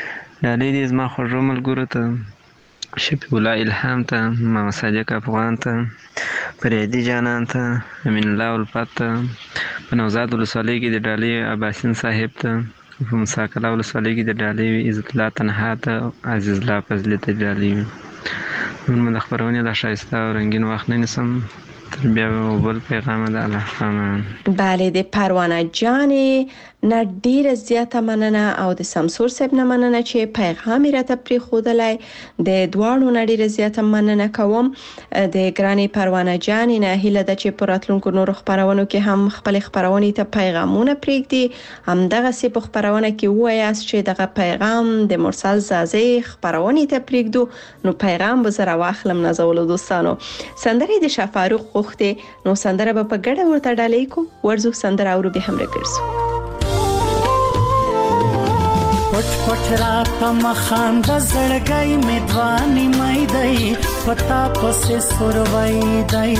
ډالې دې زما خوږو ملګرو ته شفیع الله الهام ته محمد صادق افغان ته فریدي جانان ته، امین الله الفت ته، په نوزاد ولسوالۍ کې د ډالۍ عباسین صاحب ته، په مساکله ولسوالۍ کې د ډالۍ عزت الله تنها ته، عزیز الله فضلي ته ډالۍ وي. نور مو د خپرونې دا ښایسته او رنګین وخت نه نیسم، تر بیا بل پیغام د الله امان. بله، د پروانه جانې نه ډیره زیاته مننه او د سمسور صاحب نه مننه چې پیغام یې راته پرېښودلی. د دواړو نه ډیره زیاته مننه کوم. د ګرانې پروانه جانې نه هیله ده چې په راتلونکو نورو خپرونو کې هم خپل خپرونې ته پیغامونه پرېږدي. همدغسې په خپرونه کې ووایاست چې دغه پیغام د مرسل زازۍ خپرونې ته پرېږدو، نو پیغام به زه راواخلم. نازولو دوستانو، سندرې د شاه فاروق غوښتې، نو سندره به په ګډه ورته ډالۍ کو. ورځو سندره اورو به هم راګرځو. پټ پټ را پم خاند زړګي مې دواني مې دی، پتا پسې سروي دی.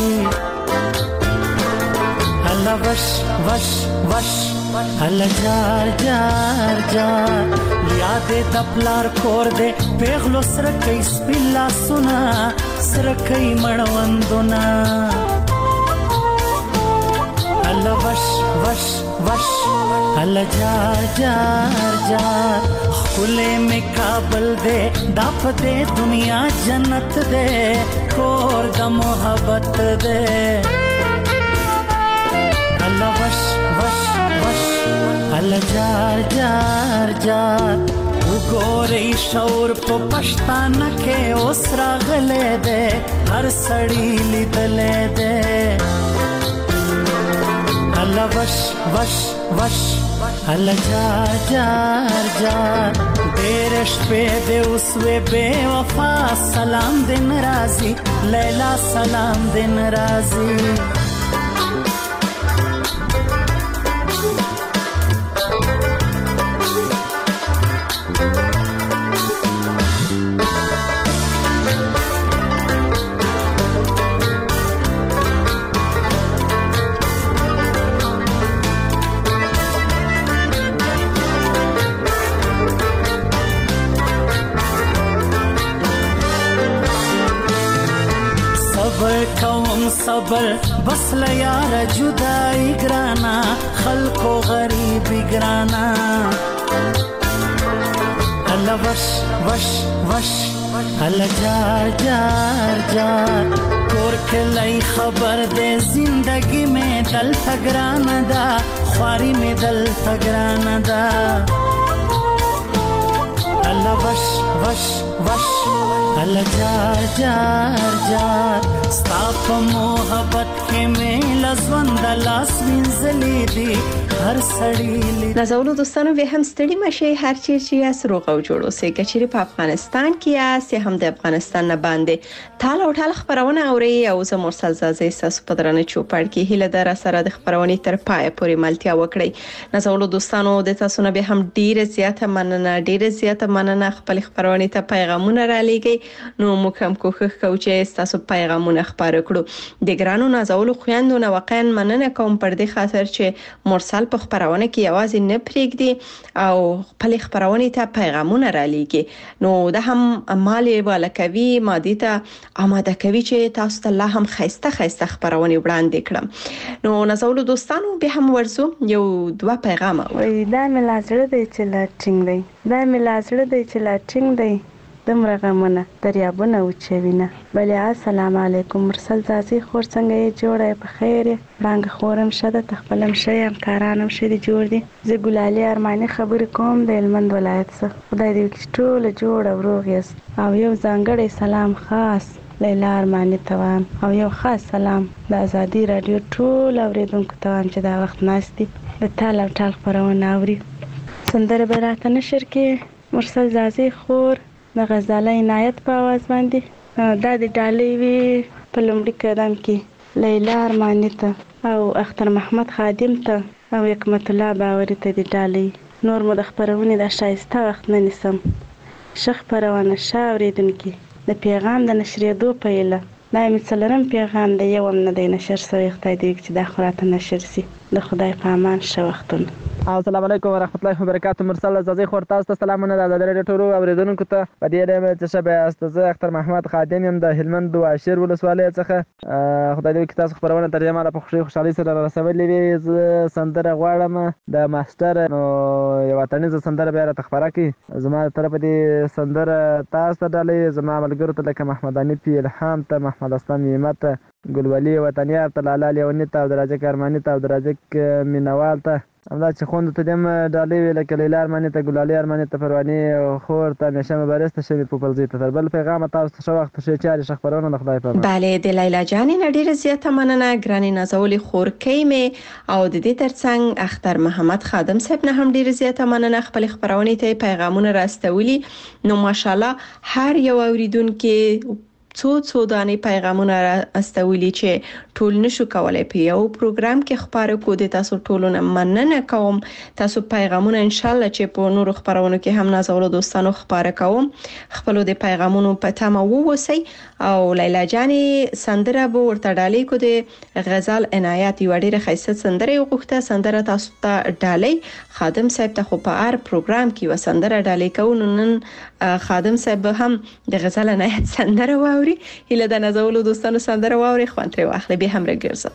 الله وش وش وش الله جار جار جار، یاد د پلار کور دې پیغلو سره کې سپیلا سنا، سره کې مړوندونه. الله وش وش وش الله جار جار جار، خلے میں کابل دے داپ دے دنیا جنت دے، کور دا محبت دے. الله وش وش وش الله جار جار جار، وګورې شور په پښتانه کې اوس راغلې دے، هر سړی لیدلې دے. الله وش وش وش الله جار جار جار، دیر شپې دې اوس وې بے وفا، سلام دې ناراضي لیلا، سلام دې ناراضي. صبر بس لیار جدائی گرانا، خلقو غریبی گرانا. اللہ وش وش وش اللہ جار جار جار، کور کلائی خبر دے زندگی میں دل تگرانا دا، خواری میں دل تگرانا دا. اللہ وش وش وش اللہ جار جار جار، ستا په محبت کې مې لزوند لاس وینځلې دي، هر سړی لید. نازولو دوستانو، به هم ستړي مشي، هر چیرې چې یاست روغ او جوړ اوسئ. که چیرې په افغانستان کې یاست یا هم د افغانستان نه باندې ټال او ټال خپرونه اورئ، او زه مرسل زازۍ ستاسو په درانه چوپړ کې هیله ده راسره د خپرونې تر پایه پورې ملتیا وکړئ. نازولو دوستانو، د تاسو نه به هم ډیره زیاته مننه ډیره زیاته مننه خپل خپرونې ته پیغامونه را لېږئ. نو موږ هم کوښښ کوو چې تاسو پیغامونه خپاره کړو. د ګرانو نازولو خويندو نه واقعا مننه کوم پر دې خاطر چې مرسل په خپرونه کې یوازې نه پرېږدي او خپل خپرونې ته پیغامونه را لېږي. نو دا هم مالي والا کوي، مادي ته آماده کوي چې تاسو ته الله هم خيسته خيسته خپرونې وړاندې کړم. نو نازولو دوستانو، به هم ورزو یو دوه پیغام. وای دا مې لازړه دی چې لا ټینګ دی، دا مې لازړه دی چې لا ټینګ دی، دمره غمونه دریابونه وچوینه. بلې السلام علیکم مرسل زازۍ خور، څنګه یې جوړه په خیر یې؟ رنګ خورم شته، تخپلم شي همکارانم شي دي جوړ دي. زه ګلالي ارماني خبرې کوم د هلمند ولایت څخه. خدای دې وکړي ټول جوړ او روغ یاست. او یو ځانګړی سلام خاص لیلا ارماني ته وایم، او یو خاص سلام د ازادي رادیو ټول اوریدونکو ته وایم چې دا وخت ناست دي د ټال او ټال خپرونه اوري. سندره به راته نشر کې مرسل زازۍ خور د غزاله عنایت په आवाज باندې دا د ډالۍ وی په لومړي قدم کې لیلا ارماني ته او اختر محمد خادم ته او حکمت الله باوري ته د ډالۍ. نور مو د خپرونې د ښایسته وخت نه نیسم. ښه خپرونه ښه اورېدونکي، د پیغام د نشرېدو په هیله. دا مې څلورم پیغام دی، یو هم نه دی نشر شوی. خدای دې وکړي چې دا خو راته نشر شي. د خدای په امان، ښه وختونه. السلام علیکم ورحمت الله وبرکاته. مرسل زازی خور تاسو ته سلامونه د آزادۍ راډیو ټولو اوریدونکو ته. په دې اړه چې شبه است زه اختر محمد خادم یم د هلمند واشیر ولسوالۍ څخه. خدای دې وکړي تاسو خبرونه ترجمه را په خوشي خوشحالي سره رسولې وي. زه سندره غواړم د ماستر نو یو وطني سندره بیا را تخبره کی. زما طرف دې سندره تاسو ته ډالې زما ملګرو ته لکه محمد انیف الهام ته محمد اسلام نعمت ګلولي وطنیار ته لاله لیونی ته عبدالرزاق ارماني ته عبدالرزاق مینوال ته همدا چې خوند ته دم ډالې وی لکه لیلا ارماني ته ګلالي ارماني ته پرواني خور ته نشه مبارز ته شمی پوپلزي ته تر بل پیغام تاسو ته شو وخت شي چاري شخبرونه د خدای په امان. بله د لیلا جان نډیره زیاته مننه ګراني نازولي خورکې می او د دې ترڅنګ اختر محمد خادم صاحب نه هم ډیره زیاته مننه خپل خبرونه ته پیغامونه راستولي. نو ماشاءالله هر یو اوریدونکو څو څو دانې پیغامونه استولي چې ټول نشو کولای په یو پروګرام کې خبرو کو دي. تاسو ټولونه مننه کوم. تاسو پیغامونه ان شاء الله چې په نورو خبرونو کې هم نازولو دوستانو خبره کوم. خپل د پیغامونو په تمه ووسی او لیلا جاني سندره به ورته ډالې کو دي. غزل عنایت یو ډیره خیسته سندره وغوښته. سندره تاسو ته ډالې خادم صاحب ته خو په هر پروګرام کې و سندره ډالې کو. نن خادم صاحب هم د غزل عنایت سندره واوري. هله د نازولو دوستانو سندره واوري خوان تر واخلې به هم راګرځم.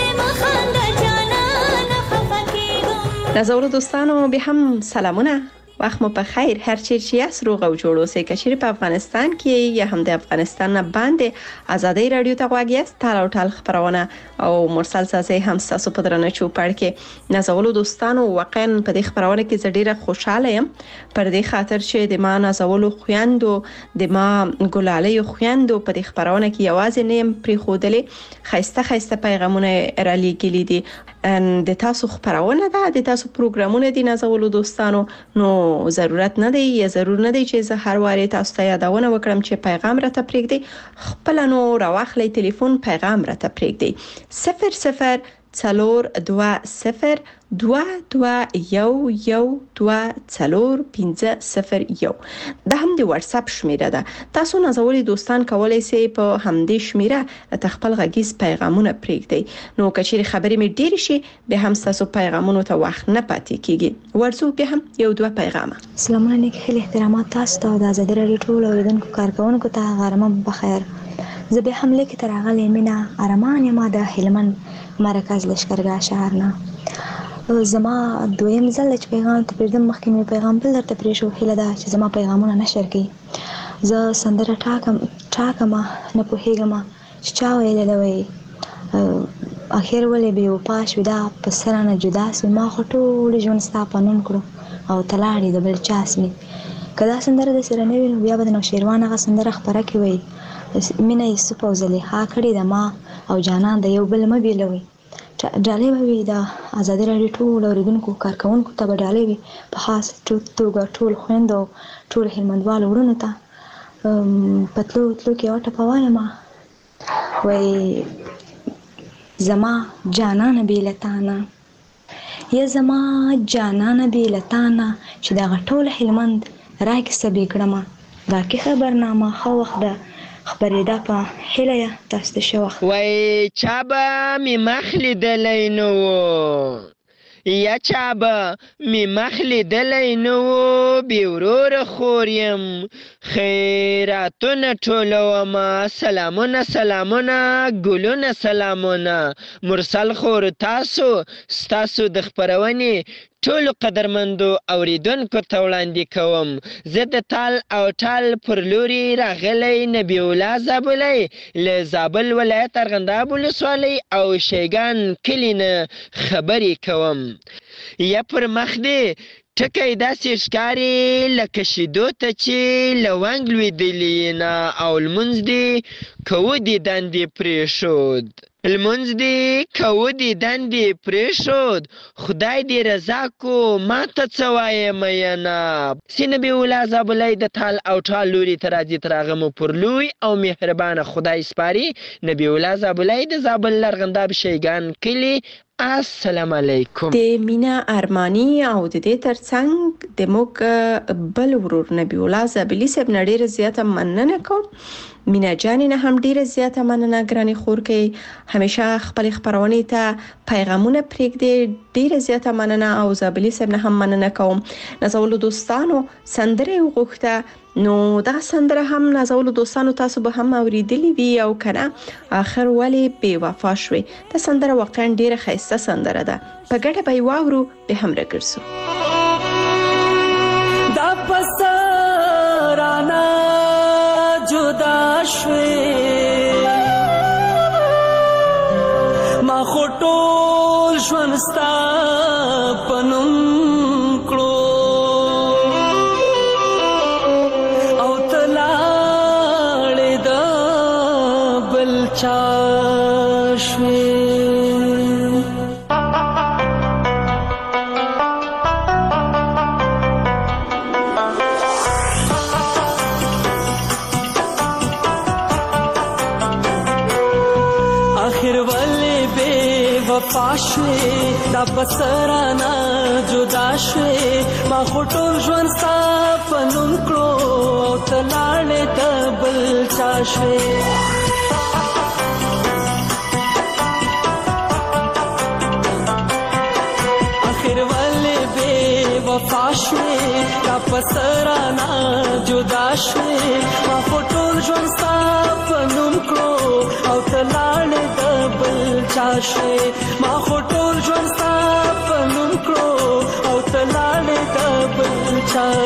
نازولو دوستانو به هم سلامونه. وخت مو په خیر هر چیرې چې یاست روغ او جوړ اوسئ. که چیرې په افغانستان کې یا هم د افغانستان نه باندې ازادي رادیو ته غواړئ یاست ټال او ټال خبرونه او مرسل ساسي هم تاسو په درنه چوپړ کې نازولو دوستانو واقعا په دې خبرونه کې زه ډیره خوشاله یم پر دې خاطر چې د ما نازولو خويندو د ما ګلالي خويندو په دې خبرونه کې یوازې نیم پری خودلې خيسته خيسته پیغامونه را لېږلي دي د تاسو خبرونه ده د تاسو پروګرامونه دي نازولو دوستانو نو ضرورت نه دی یا ضرور نه دی چې زه هر واره تاسو ته یادونه وکړم چې پیغام راته پرېږدي خپل نو راوخلې ټلیفون پیغام راته پرېږدي صفر صفر څلور دوه صفر دوه دوه یو یو دوه څلور پنځه صفر یو دا هم د واتس اپ شمیره ده. تاسو نازولي دوستان کولای شئ په همدې شمیره ته خپل غږیز پیغامونه پرېږدئ. نو کچېرې خبرې مې ډېر شي به هم تاسو پیغامونو ته وخت نه پاتې کیږي. ورڅو به هم یو دوه پیغامه. السلام علیکم خیلی احترامات تاسو ته د ازادي رادیو ټول اوریدونکو کارکونکو ته غرمه بخیر. زه به هم لیک تر هغه لیمینه ارمان یم د هلمند مرکز لشکرګاه شهر نه. زما دویم ځل چې پیغام ته پردم مخکې مې پیغام بل درته پرې شو هله دا چې زما پیغامونه نشر کړي. زه سندره ټاکم ټاکم نه پوهېږم چې چا ویل وی اخر ولې به وپا شو دا په سره نه جدا سي ما خو ټول ژوند ستا په نوم کړو او تلاړې د بل چا سمې که دا سندره د سره نه وي نو بیا به د نوشیروان هغه سندره خپره کې وي مینه یوسف او زلیخا کړې ده ما او جانان د یو بل مه بیلوي. ډالۍ به وي د ازادي رادیو ټول اوریدونکو کارکونکو ته به ډالۍ وي په خاص توګه ټول خویندو ټول هلمندوالو وروڼو ته په تلو تلو کې یوه ټپه وایم وایي زما جانانه بې له تانه یا زما جانانه بې له تانه چې دغه ټول هلمند راکیسه بې کړمه باقي خبرنامه ښه وخت ده خبرېدا په هیله یا تاسو ته ښه وخت. وای چا به مې مخ لیدلی نه و یا چا به مې مخ لیدلی نه و بې وروره خور یم خیراتونه ټولومه سلامونه سلامونه ګلونه سلامونه مرسل خور تاسو ستاسو د خپرونې ټولو قدرمندو اوریدونکو ته وړاندې کوم. زه د تال او ټال پر لوري راغلی نبی الله زابلی له زابل ولایت ارغنداب ولسوالۍ او شیګان کلي نه خبرې کوم. یا پر مخ دی ټکی داسې ښکاري لکه شیدو ته چې لونګ لوېدلي نه او لمونځ دی که ودې دندې پرېښود لمونځ دې که ودې دندې پرېښود خدای دې رضا کو ما ته څه وایې مینه. سي نبي الله زابلی د تال او ټال لوري ته راځي تر هغه مو پر لوی او مهربانه خدای سپاري. نبي الله زابلی د زابل ارغنداب شیګان کلي. السلام علیکم. د مینا ارمانی او د دې ترڅنګ د موږ بل ورور نبی الله زابلی صاحب نه ډیره زیاته مننه کوم. مینا جان نه هم ډیره زیاته مننه ګرانی خور کې همیشه خپل خبرونه ته پیغامونه پرېږدي ډیره زیاته مننه او زابلی صاحب نه هم مننه کوم. نازولو دوستانو سندره وغوښته نو دا سندره هم نازولو دوستانو تاسو به هم اوریدلی وی او کنه اخر ولی بې وفا شوي. دا سندره واقعا ډیره ښایسته سندره ده په ګډه به واورو به هم راګرځو. دا پسرانا جدا شوي ما خو ټول ژوند ستا په نوم کړو او ته لاړې د بل چا شوې. پاشوي دا پسرانا جدا شوي ما خو ټول ژوند ستا په نوم کړو او ته لاړې د بل چا شوي. اخر ولې بې وفا شوي دا پسرانا جدا شوي ما خو ټول ژوند ستا په نوم کړو او ته لاړې د بل چا شوي. ما خو ټول ژوند ستا په نوم کړو او ته لاړې د بل چا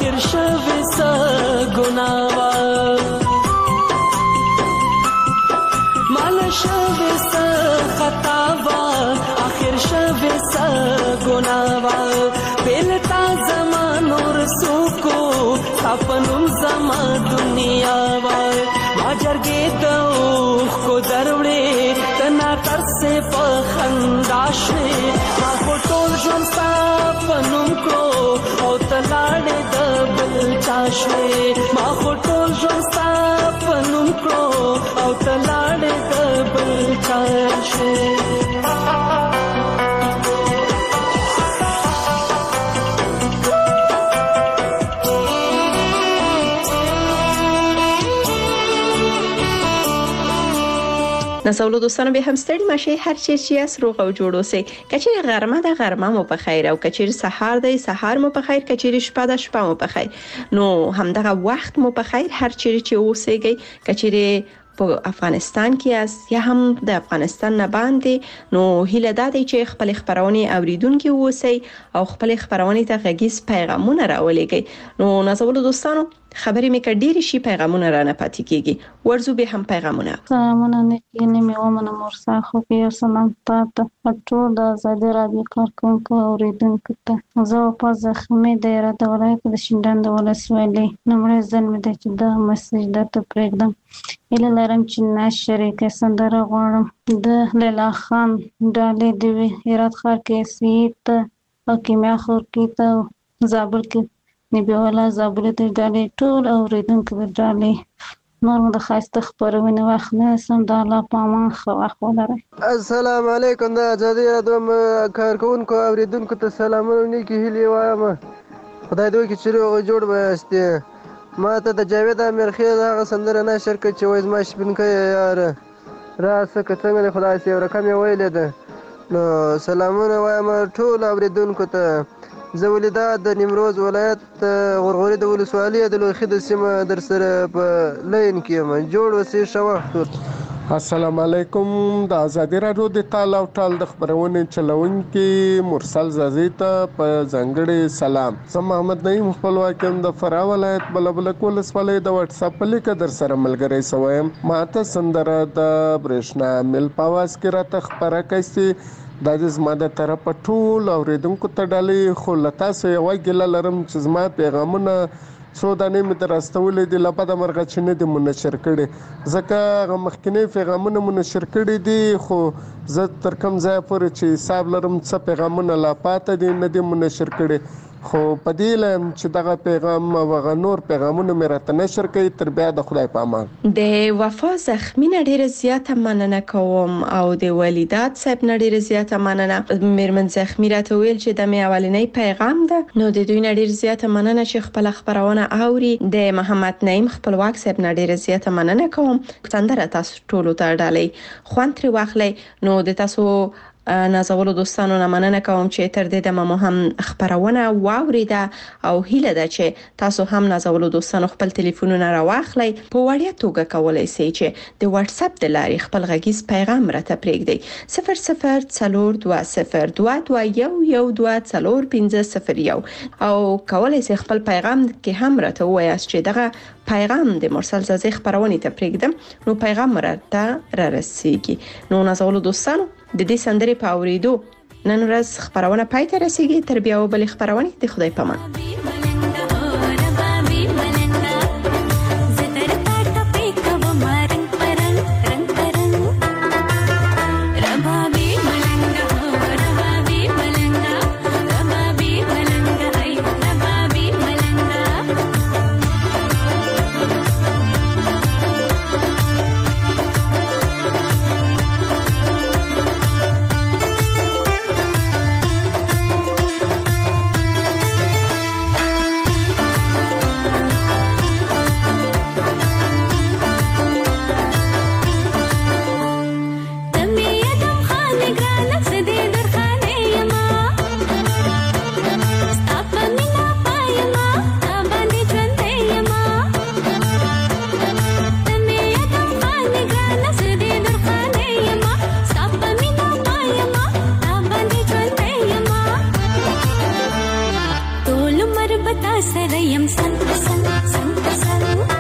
آخر شوی سا گناوا مال شوی سا خطاوا آخر شوی سا گناوا پیلتا زمان اور سوکو سپنم زما دنیا وا ما جرګې دوخ کو دروړې تنا تر سے پخنداشه ما ټول ژوند سپنم کو او تلاړې د بل چاشه ما ټول ژوند سپنم کو او تلاړې د بل چاشه نسولو دوستانو به هم ستړي مشه هر چی چې اس روغ او جوړ اوسئ کچېر غرمه د غرمه مو په خیر او کچېر سحر د سحر مو په خیر کچېر شپه د شپه مو په خیر نو همدغه وخت مو په خیر هر چی چې اوسئ کچېر په افغانستان کې اس یا هم د افغانستان نه باندې نو هیله ده چې خپل خبرونه اوریدونکو اوسئ او خپل خبرونه ته غږیز پیغامونه راولېږئ نو نازولو دوستانو خبرې مې کډېری شي پیغامونه را نه پاتې کیږي ورزو به هم پیغامونه سلامونه نیکي نیمه ومنه مرسا خو یو سلام تاسو ټول د آزادي رادیو کارکونکو اوریدونکو ته زه په زخمي د اراده ولایت د شینډان د ولسوالۍ نمبر زن مې د چې د مسیج د ته پرېږدم اله لرم چې نشری کې سندره غواړم د لیلا خان ډالې دی هرات ښار کې سیت او کیمیا خور کې ته زابل کې نبی والا زابل ته ډالې ټول اوریدونکو ته ډالې نور د خاصه خبرونه وخت نه سم د الله پامان خو اخوالره السلام علیکم د آزادي رادیو کارکونکو اوریدونکو ته سلامونه نیکی هیلې وایم خدای دې وکړي چې روغ جوړ وایسته ما ته د جاوید امیر خیل هغه سندره نشر کړ چې وای زما شپونکې یار راسه که څنګه خدای سي ورکه مې ویلې ده نو سلامونه وایم ټول اوریدونکو ته زه ولیدات د نیمروز ولایت غورغوري د ولسوالۍ د لوخي د سیمه در سره په لین کې یم جوړ وسې ښه وخت السلام علیکم د آزادي رادیو د تال او ټال د خبرونې چلونکي مرسل زازي ته په ځانګړي سلام زه محمد نعیم خپلواک یم د فراه ولایت بلبلک ولسوالۍ د واتس اپ لیک در سره ملګری سویم ماته سندره د برېښنا مل پاواز کې راته خبره کوي دا د زما د طرفه ټول اوریدونکو ته ډالې خو له تاسو یوه ګیله لرم چې زما پیغامونه څو دانې مې درستولې دي له بده مرغه چې نه دي منشر کړي ځکه هغه مخکینی پیغامونه منشر کړي دي خو زه تر کوم ځایه پورې چې حساب لرم څه پیغامونه لا پاته دي نه دي منشر کړي خو په دې لایم چې دغه پیغام او هغه نور پیغامونه مې راته نشر کوي تر بیا د خدای په امان د وفا زخمی نه ډیره زیاته مننه کوم او د ولیدات صاحب نه ډیره زیاته مننه میرمن زخمی راته ویل چې د مې اولنۍ پیغام ده نو د دوی نه ډیره زیاته مننه چې خپل خبرونه اوري د محمد نعیم خپلواک صاحب نه ډیره زیاته مننه کوم سندره تاسو ټول ته ډالۍ خوان تر واخلې نو د تاسو نازولو دوستانو نه مننه کوم چې تر دې د مو هم خبرونه واوریده او هیله ده چې تاسو هم نازولو دوستانو خپل ټلیفونونه راواخلئ په وړیا توګه کولای شئ چې د واتس اپ د لارې خپل غږیز پیغام راته پرېږدئ صفر صفر څلور دوه صفر دوه دوه یو یو دوه څلور پنځه صفر یو او کولای شئ خپل پیغام کې هم راته ووایاست چې دغه پیغام د مرسل زازي خبرونه ته پرېږدم نو پیغام راته را رسیږي نو نازولو دوستانو د دې سندرې په اوریدو نن ورځ خبرونه پای ته رسیږي تر بیا بل خبرونه د خدای په امان سره يم سن سن سن سن